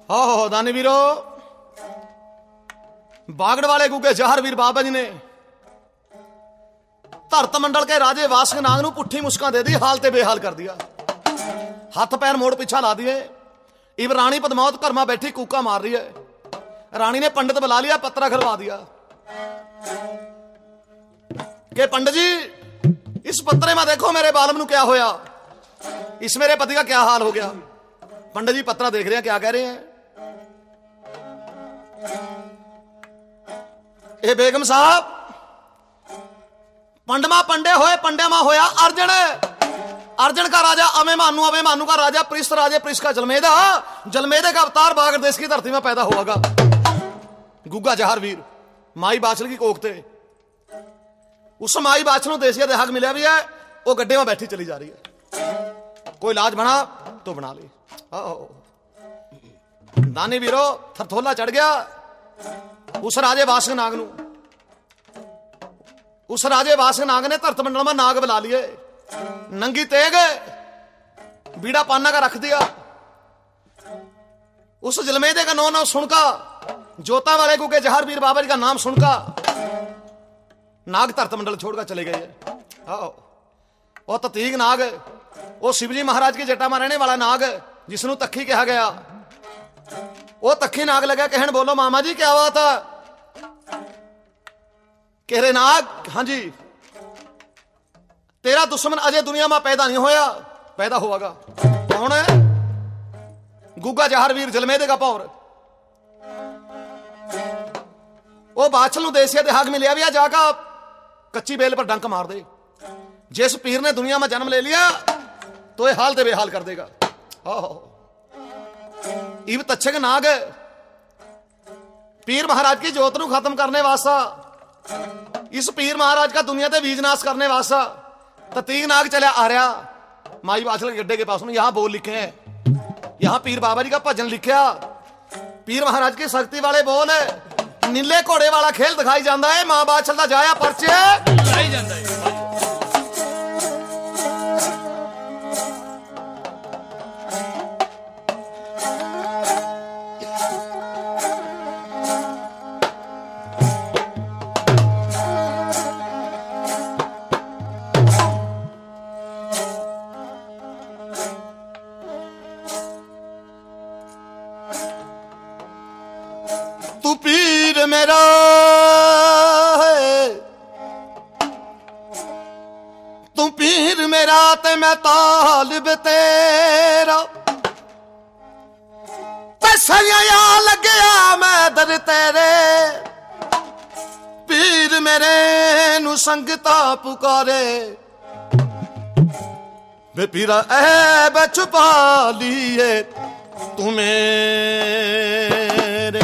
हो दानी वीरो, बागड़ वाले गुगे जहर वीर बाबा जी ने धरत मंडल के राजे वासक नाग नूं पुट्ठी मुस्कां दे दी, हाल ते बेहाल कर दिया। हाथ पैर मोड़ पीछा ला दिए। इब रानी पद्मावत घर में बैठी कूका मार रही है। रानी ने पंडित बुला लिया, पत्रा खिलवा दिया कि पंडित जी इस पत्रे में देखो मेरे बालम नूं क्या होया, इस मेरे पति का क्या हाल हो गया। पंडित जी पत्रा देख रहे हैं, क्या कह रहे हैं? ए बेगम साहब, पंडमा पंडे होए, पंडे मा होया अर्जन। अर्जन का राजा अभिमानु, अभिमानु का राजा पृष्ठ, राजे पृष्ठ का जलमेदा, जलमेदे का अवतार बागड़ देश की धरती में पैदा होगा। गुग्गा जहर वीर माई बाछल की कोख थे। उस माई बाछल देसिया देहाग मिले भी है, वो गड्ढे में बैठी चली जा रही है। कोई इलाज बना तो बना ली। दानी वीरो थरथोला चढ़ गया उस राजे वासक नाग नू। उस राजे वासक नाग ने धरत मंडल में नाग बुला लिए, नंगी तेग बीड़ा पाना का रख दिया। उस जलमेदे का नाम सुनका, जोता वाले को के जहर वीर बाबा जी का नाम सुनका, नाग धरत मंडल छोड़कर चले गए। और ततीग नाग, वो शिवजी महाराज की जटा में रहने वाला नाग जिसनों तखी कहा गया, वो तखी नाग लगा कहन, बोलो मामा जी क्या बात है? कह रहे नाग, हाँ जी, तेरा दुश्मन अजय दुनिया में पैदा नहीं होया, पैदा होगा। कौन है? गुग्गा जहर वीर जलमेदे का पौर। वो बाछल देसिया देहाग में लिया भी जाकर कच्ची बेल पर डंक मार दे। जिस पीर ने दुनिया में जन्म ले लिया तो ये हाल ते बेहाल कर देगा। इब तच्छक नाग पीर महाराज की जोत नू खत्म करने वास्ता, इस पीर महाराज का दुनिया ते बीज नाश करने वास्ता ततीग नाग चला आ रहा माई बाछल के गड्ढे के पास। यहां बोल लिखे हैं, यहां पीर बाबा जी का भजन लिखा। पीर महाराज की शक्ति वाले बोल, नीले घोड़े वाला खेल दिखाई जाता है, मां बाछल का जाया परचे लाई जाता है। तू पीर मेरा है, तू पीर मेरा ते मैं तालिब तेरा, तैया लग्या मैं दर तेरे, पीर मेरे नू संगता पुकारे, वे पीरा ऐब छुपा लिए तू मेरे,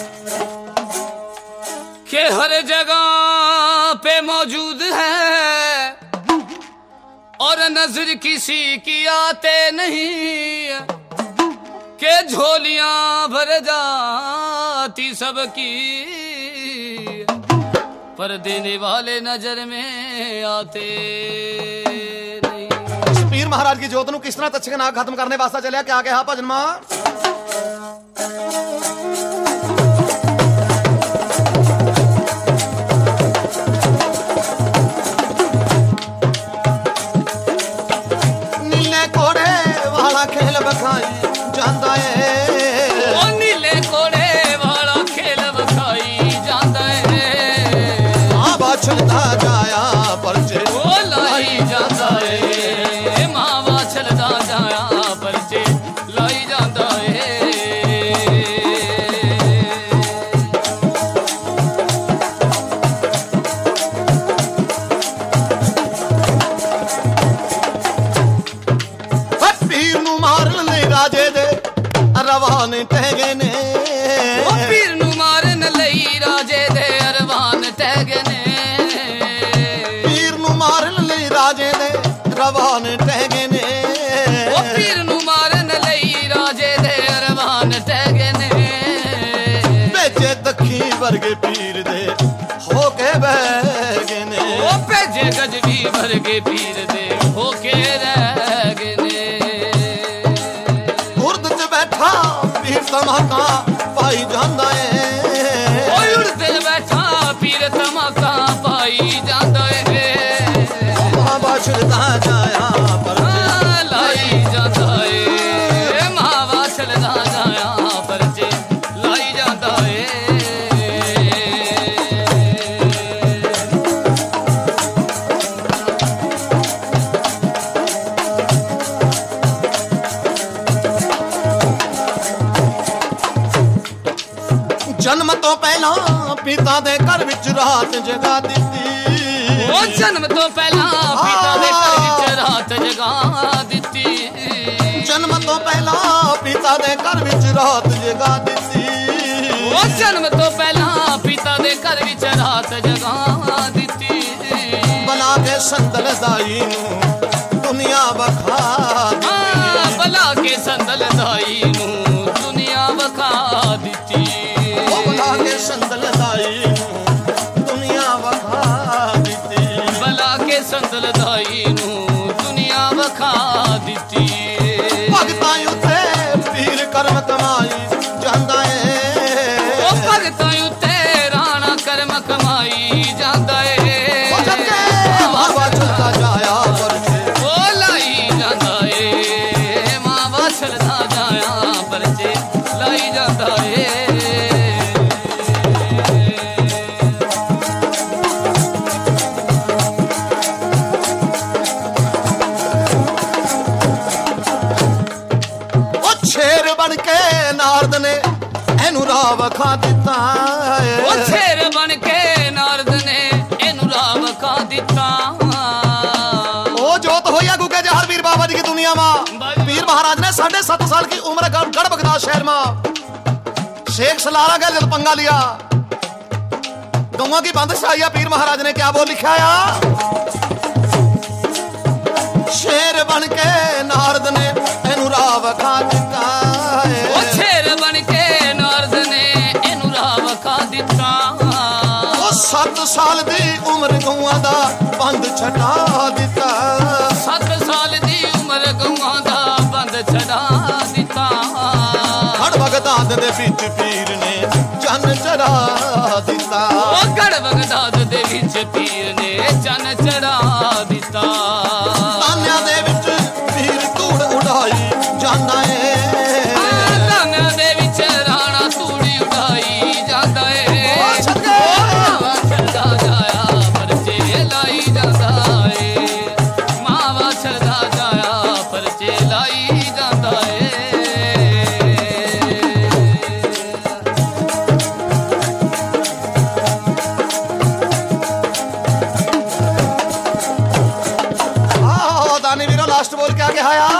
के हर जगह पे मौजूद है और नजर किसी की आते नहीं, के झोलियां भर जाती सबकी, पर देने वाले नजर में आते नहीं। पीर महाराज की जोत नू किस तरह तच्छक नाग खत्म करने वास्ता चलिया, क्या कहा भजन मां? खेल बखाई जाता है, ओ नीले घोड़े वाला खेल बखाई जाता है, मां बाछलदा जाया परचे ओ लाई जाता है, मां बाछलदा जाया परचे लाई जाता है। राजे दे रवान टहगे ने, ओ पीर नू मारन लई राजे दे अरवान टहगे ने, पीर नू मारन लई राजे दे रवान टहगे ने, ओ पीर नू मारन लई राजे दे अरवान टहगे ने, भेजे दखी वर्गे पीर दे होके बह गए ने, ओ भेजे गजबी वर्गे पीर दे होके रह गए ने, पीर तमा ਧਮਾਕਾ ਪਾਈ ਜਾਂਦਾ ਏ ਓਏ ਉੜਦੇ ਬੈਠਾ ਪੀਰ ਧਮਾਕਾ ਪਾਈ ਜਾਂਦਾ ਏ ਮਾਵਾ ਛਲਦਾ ਜਾਇਆ ਪਰਚੇ ਲਾਈ ਜਾਂਦਾ ਏ ਮਾਵਾ ਛਲਦਾ ਜਾਇਆ ਪਰਚੇ ਲਾਈ ਜਾਂਦਾ ਏ ਜਨਮ ਤੋਂ ਪਹਿਲਾਂ ਪਿਤਾ ਦੇ ਘਰ ਵਿੱਚ ਰਾਤ ਜਗਾ ਦਿੱਤੀ ਉਹ ਜਨਮ ਤੋਂ ਪਹਿਲਾਂ ਪਿਤਾ ਦੇ ਘਰ ਵਿੱਚ ਰਾਤ ਜਗਾ ਦਿੱਤੀ ਜਨਮ ਤੋਂ ਪਹਿਲਾਂ ਪਿਤਾ ਦੇ ਘਰ ਵਿੱਚ ਰਾਤ ਜਗਾ ਦਿੱਤੀ ਉਹ ਜਨਮ ਤੋਂ ਪਹਿਲਾਂ ਪਿਤਾ ਦੇ ਘਰ ਵਿੱਚ ਰਾਤ ਜਗਾ ਦਿੱਤੀ ਬਣਾ ਕੇ ਸੰਦਲ ਦਾਈ ਨੂੰ ਦੁਨੀਆ ਵਖਾ ਦਿੱਤੀ ਬਲਾ ਕੇ ਸੰਦਲ ਦਾਈ ਨੂੰ ਦੁਨੀਆ ਵਖਾ ਦਿੱਤੀ ਉਹ ਬਣਾ ਕੇ ਸੰਦਲ ਦਾਈ ਨੂੰ ਦੁਨੀਆ ਵਖਾ ਦਿੱਤੀ ਬਲਾ ਕੇ ਸੰਦਲ ਦਾਈ ਨੂੰ ਦੁਨੀਆ ਵਖਾ ਦਿੱਤੀ ਭਗਤਾਂ ਉੱਤੇ ਪੀਰ ਕਰਮ ਕਮਾਈ ਜਾਂਦਾ ਏ ਉਹ ਭਗਤਾਂ ਉੱਤੇ ਰਾਣਾ ਕਰਮ ਕਮਾਈ ਜਾਂਦਾ ਏ ਉਹ ਜੱਗੇ ਮਾਵਾ ਚੁੱਕਾ ਜਾਇਆ ਪਰਚੇ ਉਹ ਲਾਈ ਜਾਂਦਾ ਏ ਮਾਵਾ ਛਲਦਾ ਜਾਇਆ ਪਰਚੇ ਲਾਈ ਜਾਂਦਾ ਏ ਉਹ ਸ਼ੇਰ ਬਣ ਕੇ ਨਾਰਦ ਨੇ ਇਹਨੂੰ ਰਾਹ ਵਖਾ ਦਿੱਤਾ ਏ ਉਹ ਸ਼ੇਰ ਬਣ ਕੇ ਨਾਰਦ ਨੇ ਇਹਨੂੰ ਰਾਹ ਵਖਾ ਦਿੱਤਾ ਉਹ ਜੋਤ ਹੋਇਆ ਗੁੱਗੇ ਜਹਰ ਵੀਰ बाबा जी की दुनिया में पीर महाराज ने 7.5 साल की उम्र गढ़ बगदाद शहर में शेख सलारा गए जब पंगा लिया गौवा की बंदिश आई है पीर महाराज ने क्या बोल लिखा शेर बन के नारद ने एनू राह वखा दिता ਉਹ ਸ਼ੇਰ ਬਣ ਕੇ ਨਾਰਦ ਨੇ ਇਹਨੂੰ ਰਾਹ ਵਖਾ ਦਿੱਤਾ 7 साल दी उम्र गौवा दा बंद छटा दिता 7 ਸਾਲ ਦੀ ਉਮਰ ਗਊਆਂ ਦਾ ਬੰਦ ਛਡਾ ਦਿੱਤਾ गढ़ बगदाद दे विच पीर ने चन चढ़ा दिता ਉਹ ਗੜ ਬਗਦਾਦ ਦੇ ਵਿੱਚ ਪੀਰ ਨੇ ਚੰਨ ਚੜਾ ਦਿੱਤਾ ਤਾਨਿਆਂ ਦੇ ਵਿੱਚ ਪੀਰ ਧੂੜ ਉਡਾਈ ਜਾਂਦਾ ਏ ਤਾਨਿਆਂ ਦੇ ਵਿੱਚ ਰਾਣਾ ਧੂੜੀ ਉਡਾਈ ਜਾਂਦਾ ਏ ਛੱਗੇ ਮਾਵਾ ਛਲਦਾ ਜਾਇਆ ਪਰਚੇ ਲਾਈ ਜਾਂਦਾ ਏ ਮਾਵਾ ਛਲਦਾ ਜਾਇਆ ਪਰਚੇ ਲਾਈ ਜਾਂਦਾ ਏ दानी वीरो लास्ट बोल के आगे आया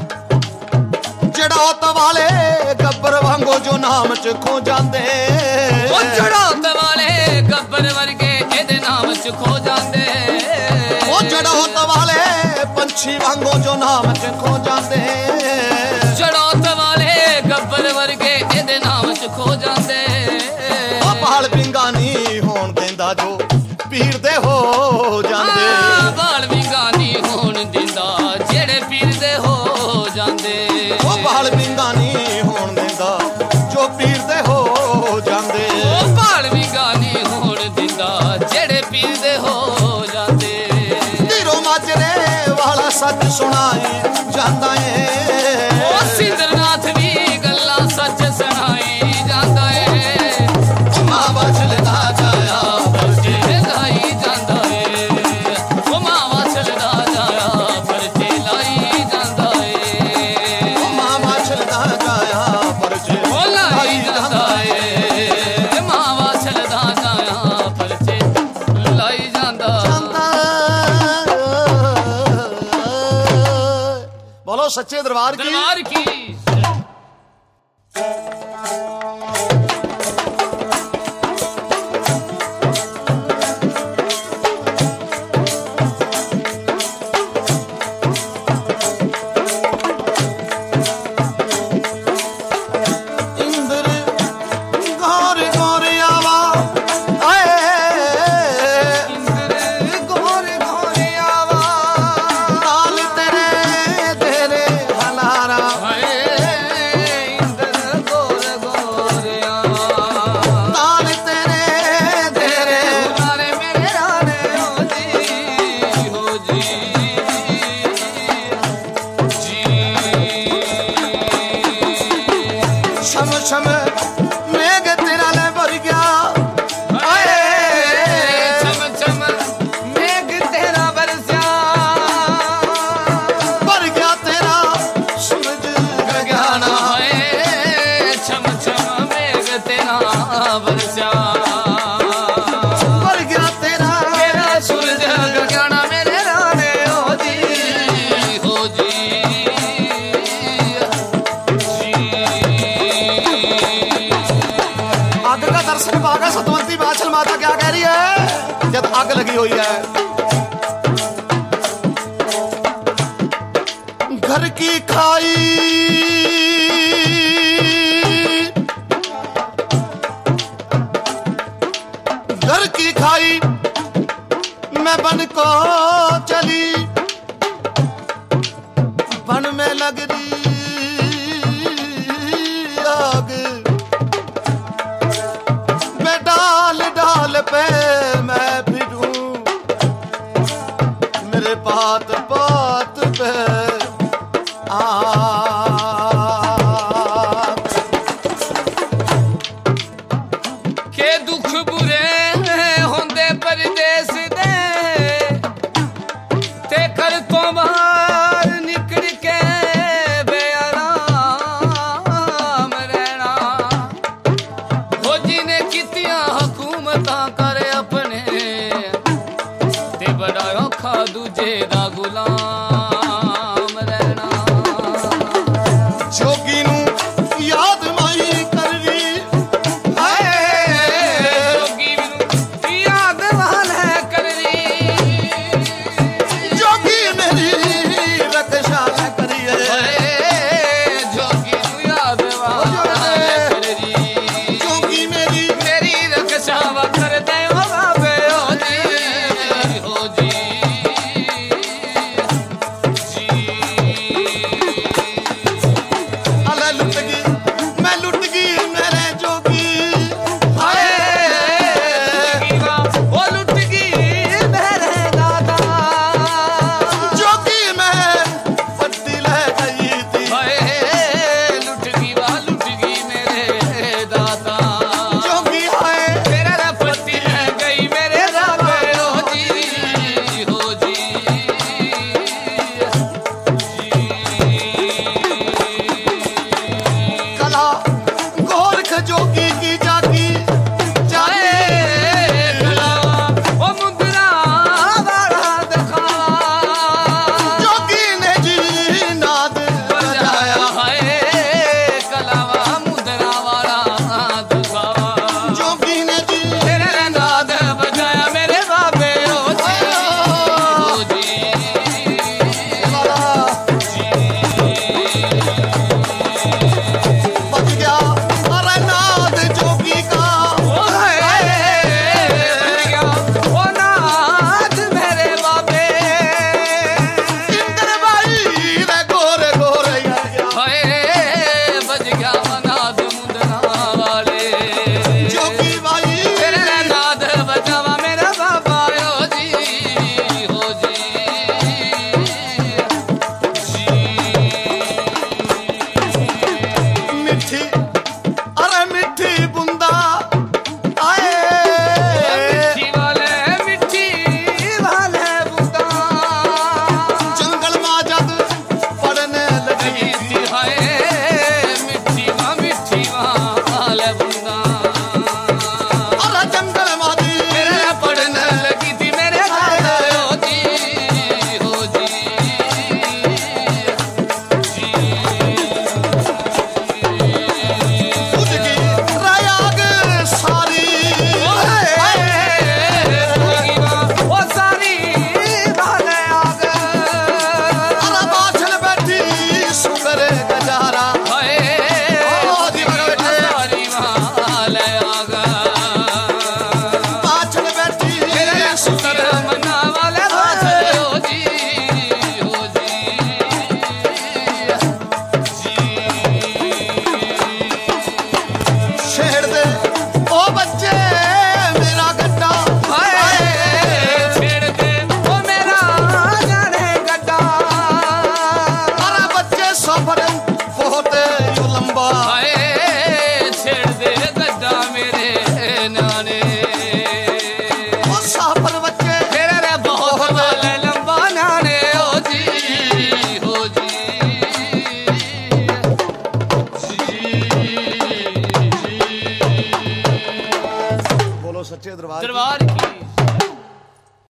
जड़ा उत वाले गब्बर वांगो जो नाम च खो जाते ਉਹ ਚੜਾਉਤ ਵਾਲੇ ਗੱਬਰ ਵਰਗੇ ਇਹਦੇ ਨਾਮ ਚ ਖੋ ਜਾਂਦੇ ओ जड़ा उत वाले पंछी वांगो जो नाम च खो जाते ਚੜਾਉਤ ਵਾਲੇ ਗੱਬਰ ਵਰਗੇ ਇਹਦੇ ਨਾਮ ਚ ਖੋ ਜਾਂਦੇ ओ बाल पिंगा नहीं होन देंदा जो पीर दे हो जाते ਬਾਲ ਵਿੰਗਾ ਨਹੀਂ ਹੋਣ ਦਿੰਦਾ ਜਿਹੜੇ ਪੀਰ ਦੇ ਹੋ ਜਾਂਦੇ ओ बाल पिंगा नहीं होन देंदा जो पीर दे हो जाते ਉਹ ਬਾਲ ਵਿੰਗਾ ਨਹੀਂ ਹੋਣ ਦਿੰਦਾ ਜਿਹੜੇ ਪੀਰ ਦੇ ਹੋ ਜਾਂਦੇ ਧੀਰੋ ਮਾਜਰੇ ਵਾਲਾ ਸੱਚ ਸੁਣਾਈ ਜਾਂਦਾ ਏ ਉਹ ਸਿੰਦਰਨਾਥ ਵੀ ਗੱਲਾਂ ਸੱਚ ਸੁਣਾਈ ਜਾਂਦਾ ਏ ਮਾਵਾ ਛਲਦਾ ਜਾਇਆ ਪਰਚੇ ਲਾਈ ਜਾਂਦਾ ਏ ਉਹ ਮਾਵਾ ਛਲਦਾ ਜਾਇਆ ਪਰਚੇ ਲਾਈ ਜਾਂਦਾ ਏ ਮਾਵਾ ਛਲਦਾ ਜਾਇਆ ਪਰਚੇ ਉਹ ਲਾਈ ਜਾਂਦਾ ਏ ਮਾਵਾ ਛਲਦਾ ਜਾਇਆ ਪਰਚੇ ਲਾਈ ਜਾਂਦਾ बोलो सच्चे दरबार की ਦਰਬਾਰ ਕੀ इंद्र गौर गौर आवा आए इंद्र गौर गौर आवा नाल तेरे तेरे हलारा ਹਾਏ ਸ਼ਮ ਸ਼ਮ ਮੇਘ ਤੇਰਾ ਲੈ ਭਰ ਗਿਆ ਛਮ ਛਮ ਮੇਘ ਤੇਰਾ ਵਰਸਿਆ ਭਰ ਗਿਆ ਤੇਰਾ ਸੂਰਜ ਗਗਨ ਛਮ ਛਮ ਮੇਘ ਤੇਰਾ ਵਰਸਿਆ ਭਰ ਗਿਆ ਤੇਰਾ ਸੂਰਜ ਗਗਨ ਮੇਰੇ ਰਾਣੇ ਹੋ ਜੀ ਅੱਗ ਦਾ ਦਰਸ਼ਨ ਪਾ ਕੇ ਸਤਵੰਤੀ ਬਾਛਲ ਮਾਤਾ ਕਿਆ ਕਹਿ ਰਹੀ ਹੈ ਜਦ ਅੱਗ ਲਗੀ ਹੋਈ ਹੈ घर की खाई घर की खाई मैं बन को चली बन में लग रही आग मैं डाल डाल पे मैं फिरूं मेरे पात पात पे के दुख बुरे होंदे परदेस दे ते घर तो बाहर निकल के बेआराम रहना हो जिने कीतियां हुकूमतां कर अपने ते बड़ा औखा दूजे दा गुलाम रहना जोगी नू याद माई कर री जोगी याद वाले कर री जोगी मेरी रक्षा करिए जोगी याद वाले कर री जोगी मेरी रक्षा कर दे हो बाबे हो जी अले लुट गई मैं लुट गई मेरे जोगी वो लुट गई मेरे दादा जोगी मैं पट्टी ले गई थी लुट गई मेरे दादा जोगी हाय तेरा पति रह गई मेरे बाबे हो जी कला गोरख जोगी की जागी जाए वो मुद्रा वाला दिखावा जोगी ने जी नाद बजाया है कलावा मुद्रा वाला दिखावा जोगी ने जी तेरे नाद बजाया मेरे बाबे हो जी बच गया अरे नाद जोगी का वो नाद मेरे बाबे इंद्र भाई रे गोरे गोरे हाय बज गया नाद मुंदरा वाले जोगी भाई तेरे नाद बजावा मेरा बाबा हो जी मिठी अरे मिठी